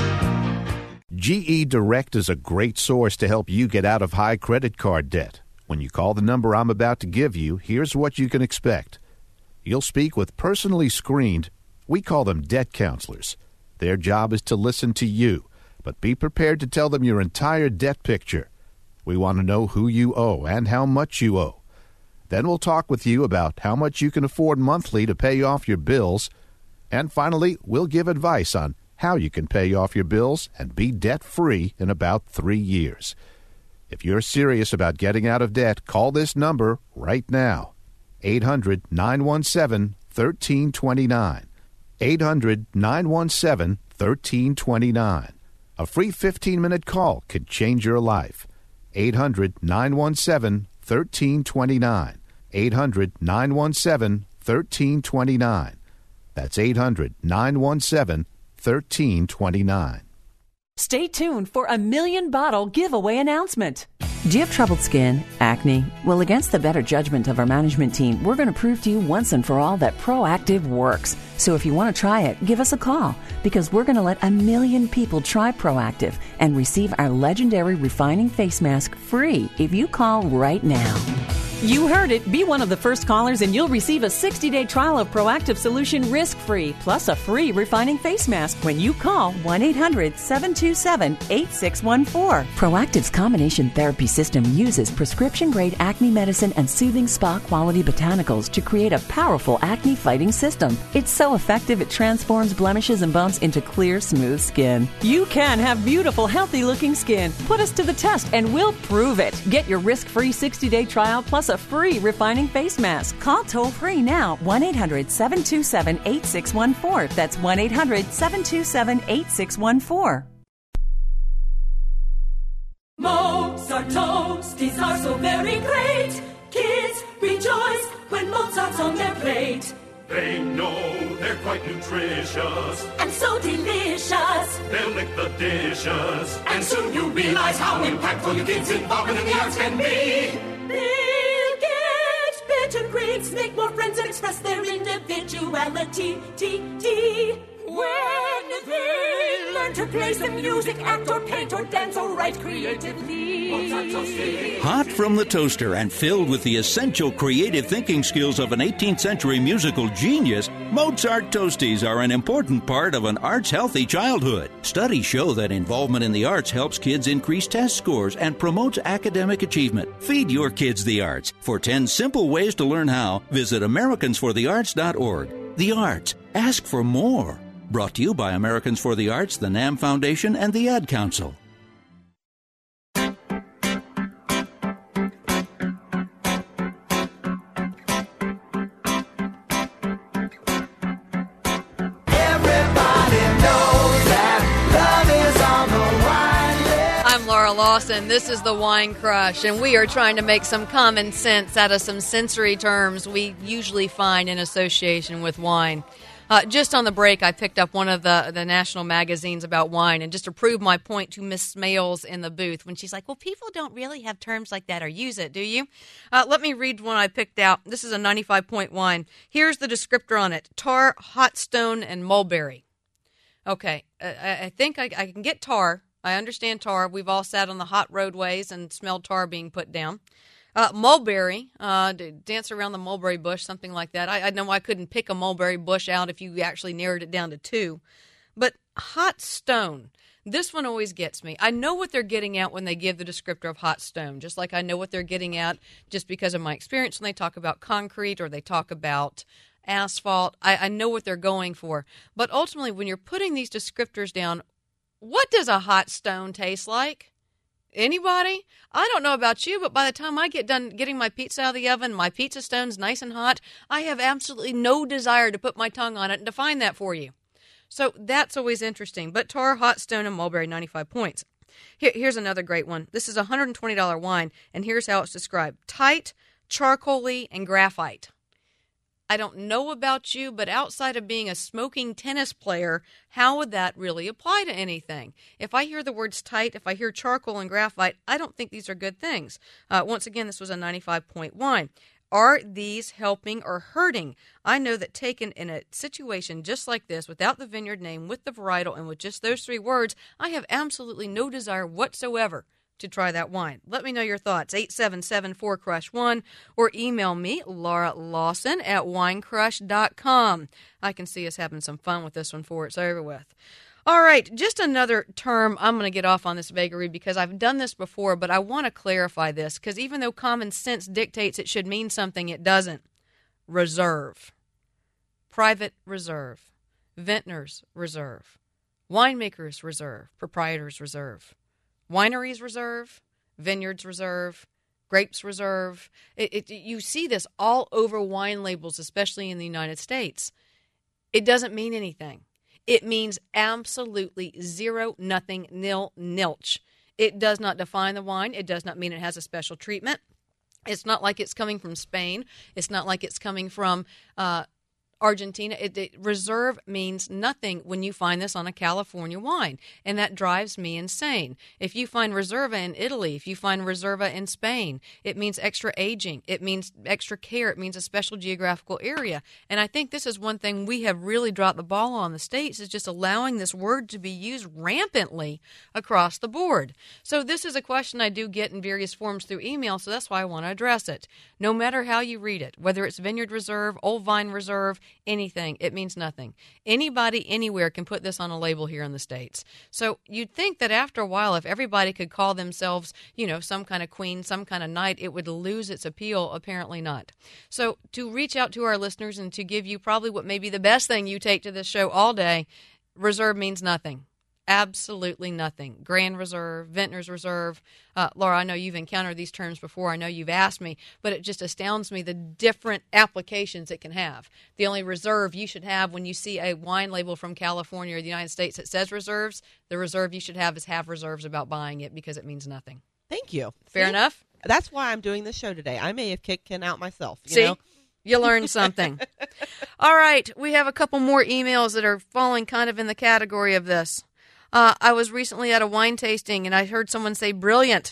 Speaker 1: GE Direct is a great source to help you get out of high credit card debt. When you call the number I'm about to give you, here's what you can expect. You'll speak with personally screened, we call them debt counselors. Their job is to listen to you, but be prepared to tell them your entire debt picture. We want to know who you owe and how much you owe. Then we'll talk with you about how much you can afford monthly to pay off your bills. And finally, we'll give advice on how you can pay off your bills and be debt-free in about 3 years. If you're serious about getting out of debt, call this number right now. 800-917-1329. 800-917-1329. A free 15-minute call could change your life. 800-917-1329. 800-917-1329. That's 800-917-1329.
Speaker 10: Stay tuned for a 1,000,000 bottle giveaway announcement. Do you have troubled skin, acne? Well, against the better judgment of our management team, we're going to prove to you once and for all that Proactiv works. So if you want to try it, give us a call, because we're going to let 1,000,000 people try Proactiv and receive our legendary refining face mask free if you call right now. You heard it. Be one of the first callers and you'll receive a 60-day trial of Proactiv solution risk-free, plus a free refining face mask when you call 1-800-727-8614. Proactiv's combination therapy system uses prescription-grade acne medicine and soothing spa-quality botanicals to create a powerful acne-fighting system. It's so effective it transforms blemishes and bumps into clear, smooth skin. You can have beautiful, healthy-looking skin. Put us to the test and we'll prove it. Get your risk-free 60-day trial plus a free refining face mask. Call toll-free now, 1-800-727-8614. That's 1-800-727-8614.
Speaker 3: Mozart toasties are so very great. Kids rejoice when Mozart's on their plate.
Speaker 4: They know they're quite nutritious
Speaker 3: and so delicious.
Speaker 4: They'll lick the dishes, and soon you'll realize how impactful your kids' involvement in the arts can be.
Speaker 3: They'll get better grades, make more friends, and express their individuality. When they learn to play some music, act or paint or dance or write creatively.
Speaker 2: Hot from the toaster and filled with the essential creative thinking skills of an 18th century musical genius, Mozart Toasties are an important part of an arts-healthy childhood. Studies show that involvement in the arts helps kids increase test scores and promotes academic achievement. Feed your kids the arts. For 10 simple ways to learn how, visit AmericansForTheArts.org. The arts. Ask for more. Brought to you by Americans for the Arts, the NAM Foundation, and the Ad Council.
Speaker 6: I'm Laura Lawson. This is the Wine Crush, and we are trying to make some common sense out of some sensory terms we usually find in association with wine. Just on the break, I picked up one of the national magazines about wine, and just to prove my point to Miss Smales in the booth, when she's like, well, people don't really have terms like that or use it, do you? Let me read one I picked out. This is a 95-point wine. Here's the descriptor on it: tar, hot stone, and mulberry. Okay, I think I can get tar. I understand tar. We've all sat on the hot roadways and smelled tar being put down. Mulberry, dance around the mulberry bush, something like that. I know I couldn't pick a mulberry bush out if you actually narrowed it down to 2. But hot stone, this one always gets me. I know what they're getting at when they give the descriptor of hot stone, just like I know what they're getting at just because of my experience when they talk about concrete or they talk about asphalt. I know what they're going for. But ultimately, when you're putting these descriptors down, what does a hot stone taste like? Anybody? I don't know about you, but by the time I get done getting my pizza out of the oven, my pizza stone's nice and hot, I have absolutely no desire to put my tongue on it and define that for you. So that's always interesting. But tar, hot stone, and mulberry, 95 points. Here's another great one. This is a $120 wine, and here's how it's described: tight, charcoaly, and graphite. I don't know about you, but outside of being a smoking tennis player, how would that really apply to anything? If I hear the words tight, if I hear charcoal and graphite, I don't think these are good things. Once again, this was a 95-point wine. Are these helping or hurting? I know that taken in a situation just like this, without the vineyard name, with the varietal, and with just those 3 words, I have absolutely no desire whatsoever to try that wine. Let me know your thoughts, 877-4CRUSH1, or email me, Laura Lawson at winecrush.com. I can see us having some fun with this one before it's over with. All right, just another term. I'm going to get off on this vagary because I've done this before, but I want to clarify this because even though common sense dictates it should mean something, it doesn't. Reserve. Private reserve. Vintners reserve. Winemakers reserve. Proprietors reserve. Wineries reserve, vineyards reserve, grapes reserve. You see this all over wine labels, especially in the United States. It doesn't mean anything. It means absolutely zero, nothing, nil, nilch. It does not define the wine. It does not mean it has a special treatment. It's not like it's coming from Spain. It's not like it's coming from Argentina. Reserve means nothing when you find this on a California wine, and that drives me insane. If you find Reserva in Italy, if you find Reserva in Spain, it means extra aging, it means extra care, it means a special geographical area. And I think this is one thing we have really dropped the ball on in the States, is just allowing this word to be used rampantly across the board. So this is a question I do get in various forms through email, so that's why I want to address it. No matter how you read it, whether it's Vineyard Reserve, Old Vine Reserve, anything, it means nothing. Anybody anywhere can put this on a label here in the States. So you'd think that after a while, if everybody could call themselves, some kind of queen, some kind of knight, it would lose its appeal. Apparently not. So to reach out to our listeners and to give you probably what may be the best thing you take to this show all day, reserve means nothing. Absolutely nothing. Grand Reserve, Vintners Reserve. Laura, I know you've encountered these terms before. I know you've asked me, but it just astounds me the different applications it can have. The only reserve you should have when you see a wine label from California or the United States that says reserves, the reserve you should have is have reserves about buying it because it means nothing.
Speaker 7: Thank you.
Speaker 6: Fair enough?
Speaker 7: That's why I'm doing this show today. I may have kicked Ken out myself.
Speaker 6: See? You learned something. All right. We have a couple more emails that are falling kind of in the category of this. I was recently at a wine tasting, and I heard someone say brilliant.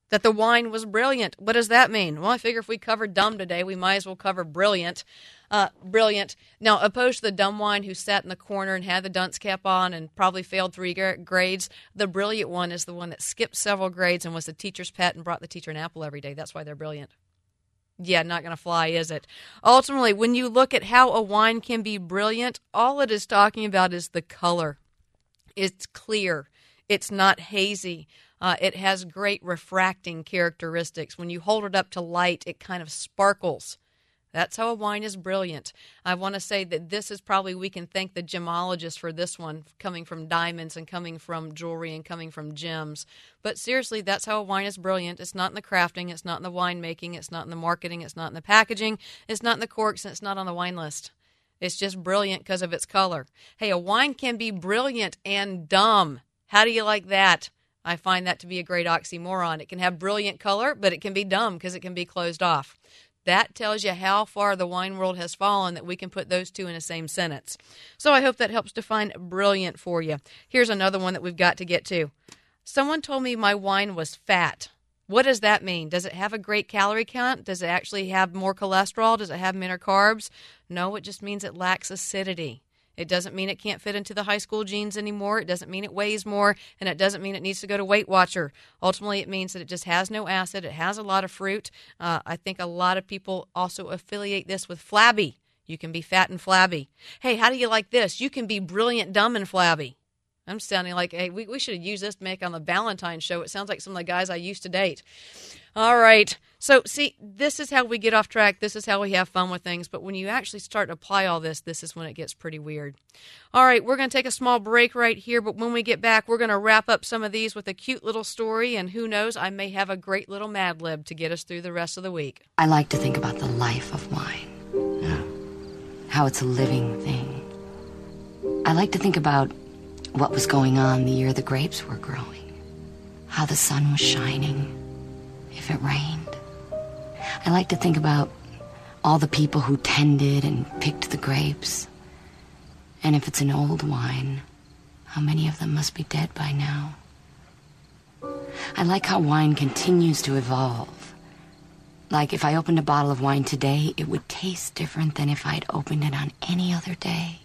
Speaker 6: that the wine was brilliant. What does that mean? Well, I figure if we covered dumb today, we might as well cover brilliant. Brilliant. Now, opposed to the dumb wine who sat in the corner and had the dunce cap on and probably failed 3 grades, the brilliant one is the one that skipped several grades and was the teacher's pet and brought the teacher an apple every day. That's why they're brilliant. Yeah, not going to fly, is it? Ultimately, when you look at how a wine can be brilliant, all it is talking about is the color. It's clear. It's not hazy. It has great refracting characteristics. When you hold it up to light, it kind of sparkles. That's how a wine is brilliant. I want to say that this is probably, we can thank the gemologist for this one, coming from diamonds and coming from jewelry and coming from gems. But seriously, that's how a wine is brilliant. It's not in the crafting. It's not in the winemaking. It's not in the marketing. It's not in the packaging. It's not in the corks. And it's not on the wine list. It's just brilliant because of its color. Hey, a wine can be brilliant and dumb. How do you like that? I find that to be a great oxymoron. It can have brilliant color, but it can be dumb because it can be closed off. That tells you how far the wine world has fallen, that we can put those two in the same sentence. So I hope that helps define brilliant for you. Here's another one that we've got to get to. Someone told me my wine was fat. What does that mean? Does it have a great calorie count? Does it actually have more cholesterol? Does it have more carbs? No, it just means it lacks acidity. It doesn't mean it can't fit into the high school jeans anymore. It doesn't mean it weighs more, and it doesn't mean it needs to go to Weight Watcher. Ultimately, it means that it just has no acid. It has a lot of fruit. I think a lot of people also affiliate this with flabby. You can be fat and flabby. Hey, how do you like this? You can be brilliant, dumb, and flabby. I'm sounding like, hey, we should have used this to make on the Valentine's show. It sounds like some of the guys I used to date. All right. So, see, this is how we get off track. This is how we have fun with things. But when you actually start to apply all this, this is when it gets pretty weird. All right, we're going to take a small break right here. But when we get back, we're going to wrap up some of these with a cute little story. And who knows, I may have a great little Mad Lib to get us through the rest of the week.
Speaker 8: I like to think about the life of wine. Yeah. How it's a living thing. I like to think about what was going on the year the grapes were growing. How the sun was shining. If it rained. I like to think about all the people who tended and picked the grapes. And if it's an old wine, how many of them must be dead by now? I like how wine continues to evolve. Like if I opened a bottle of wine today, it would taste different than if I'd opened it on any other day.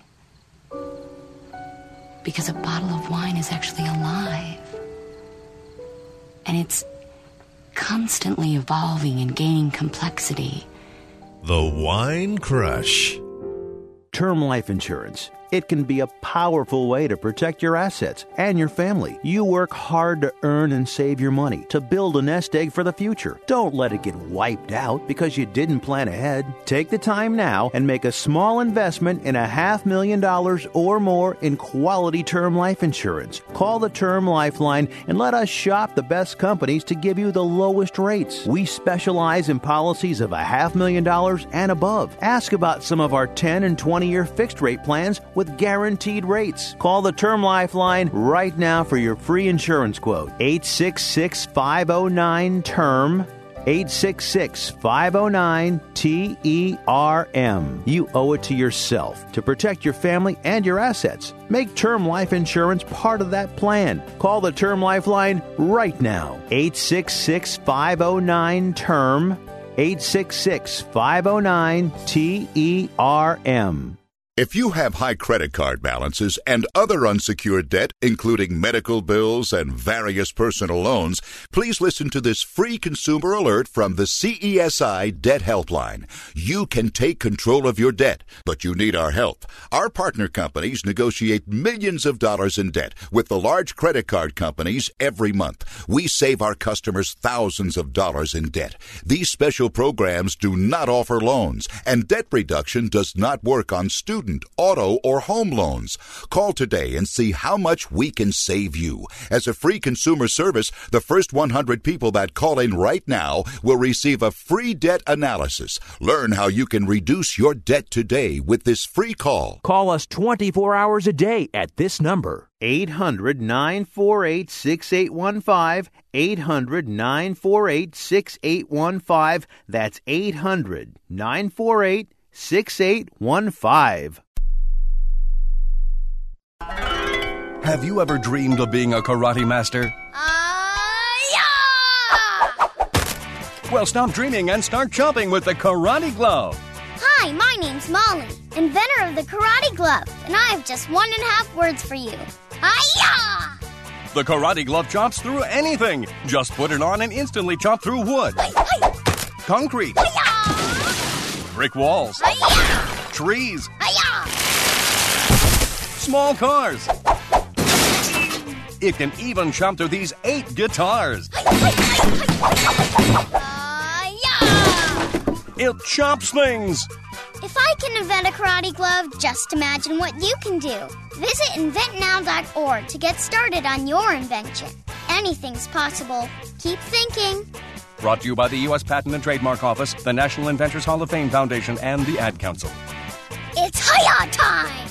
Speaker 8: Because a bottle of wine is actually alive. And it's constantly evolving and gaining complexity.
Speaker 5: The Wine Crush.
Speaker 9: Term life insurance. It can be a powerful way to protect your assets and your family. You work hard to earn and save your money to build a nest egg for the future. Don't let it get wiped out because you didn't plan ahead. Take the time now and make a small investment in $500,000 or more in quality term life insurance. Call the Term Lifeline and let us shop the best companies to give you the lowest rates. We specialize in policies of $500,000 and above. Ask about some of our 10 and 20-year fixed rate plans with guaranteed rates. Call the Term Lifeline right now for your free insurance quote. 866-509-TERM. 866-509-TERM. You owe it to yourself to protect your family and your assets. Make term life insurance part of that plan. Call the Term Lifeline right now. 866-509-TERM. 866-509-TERM.
Speaker 12: If you have high credit card balances and other unsecured debt, including medical bills and various personal loans, please listen to this free consumer alert from the CESI Debt Helpline. You can take control of your debt, but you need our help. Our partner companies negotiate millions of dollars in debt with the large credit card companies every month. We save our customers thousands of dollars in debt. These special programs do not offer loans, and debt reduction does not work on student, auto, or home loans. Call today and see how much we can save you. As a free consumer service, the first 100 people that call in right now will receive a free debt analysis. Learn how you can reduce your debt today with this free call.
Speaker 9: Call us 24 hours a day at this number. 800-948-6815. 800-948-6815. That's 800-948-6815. 6815.
Speaker 24: Have you ever dreamed of being a karate master?
Speaker 11: Well, stop dreaming and start chopping with the Karate Glove.
Speaker 14: Hi, my name's Molly, inventor of the Karate Glove, and I have just 1.5 words for you. Hi-ya!
Speaker 11: The Karate Glove chops through anything. Just put it on and instantly chop through wood, concrete, brick walls, trees, small cars. It can even chop through these 8 guitars. It chops things.
Speaker 14: If I can invent a karate glove, just imagine what you can do. Visit inventnow.org to get started on your invention. Anything's possible. Keep thinking.
Speaker 11: Brought to you by the U.S. Patent and Trademark Office, the National Inventors Hall of Fame Foundation, and the Ad Council.
Speaker 14: It's Hi-Ya time!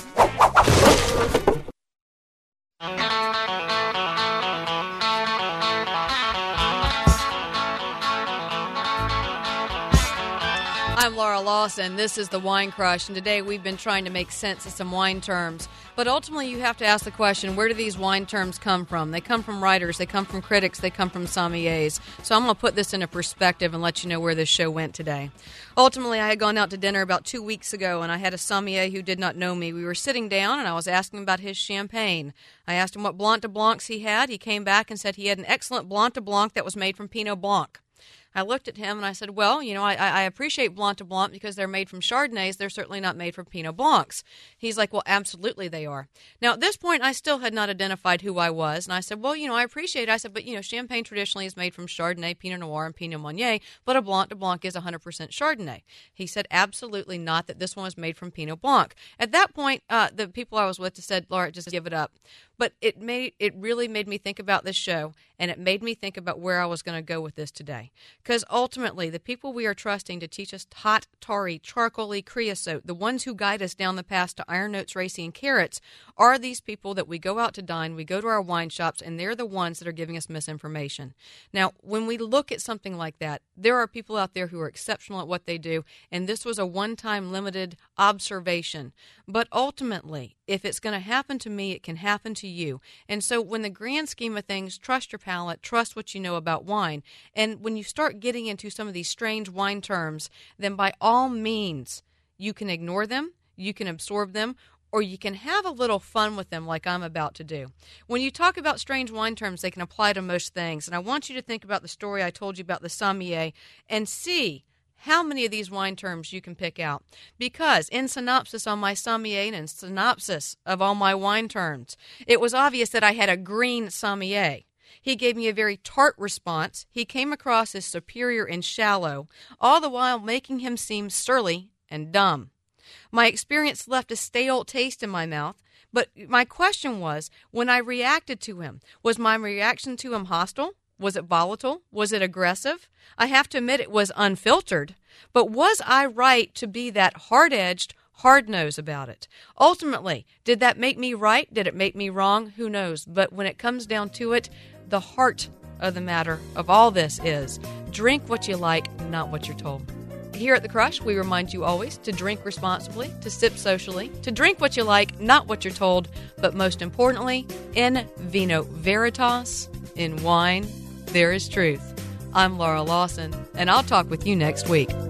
Speaker 6: I'm Laura Lawson. This is the Wine Crush, and today we've been trying to make sense of some wine terms. But ultimately, you have to ask the question, where do these wine terms come from? They come from writers, they come from critics, they come from sommeliers. So I'm going to put this into perspective and let you know where this show went today. Ultimately, I had gone out to dinner about 2 weeks ago, and I had a sommelier who did not know me. We were sitting down, and I was asking him about his champagne. I asked him what Blanc de Blancs he had. He came back and said he had an excellent Blanc de Blanc that was made from Pinot Blanc. I looked at him and I said, well, you know, I appreciate Blanc de Blanc because they're made from Chardonnays. They're certainly not made from Pinot Blancs. He's like, well, absolutely they are. Now, at this point, I still had not identified who I was. And I said, well, you know, I appreciate it. I said, but, you know, champagne traditionally is made from Chardonnay, Pinot Noir, and Pinot Meunier, but a Blanc de Blanc is 100% Chardonnay. He said, absolutely not, that this one was made from Pinot Blanc. At that point, the people I was with said, Laura, just give it up. But it really made me think about this show, and it made me think about where I was going to go with this today. Because ultimately, the people we are trusting to teach us hot, tarry, charcoaly, creosote, the ones who guide us down the path to iron notes, racy, and carrots, are these people that we go out to dine, we go to our wine shops, and they're the ones that are giving us misinformation. Now, when we look at something like that, there are people out there who are exceptional at what they do, and this was a one-time limited observation. But ultimately, if it's going to happen to me, it can happen to you. And so when the grand scheme of things, trust your palate, trust what you know about wine. And when you start getting into some of these strange wine terms, then by all means, you can ignore them, you can absorb them, or you can have a little fun with them like I'm about to do. When you talk about strange wine terms, they can apply to most things. And I want you to think about the story I told you about the sommelier and see how many of these wine terms you can pick out. Because in synopsis on my sommelier and synopsis of all my wine terms, it was obvious that I had a green sommelier. He gave me a very tart response. He came across as superior and shallow, all the while making him seem surly and dumb. My experience left a stale taste in my mouth, but my question was, when I reacted to him, was my reaction to him hostile? Was it volatile? Was it aggressive? I have to admit it was unfiltered. But was I right to be that hard-edged, hard-nosed about it? Ultimately, did that make me right? Did it make me wrong? Who knows? But when it comes down to it, the heart of the matter of all this is drink what you like, not what you're told. Here at The Crush, we remind you always to drink responsibly, to sip socially, to drink what you like, not what you're told, but most importantly, in vino veritas, in wine, there is truth. I'm Laura Lawson, and I'll talk with you next week.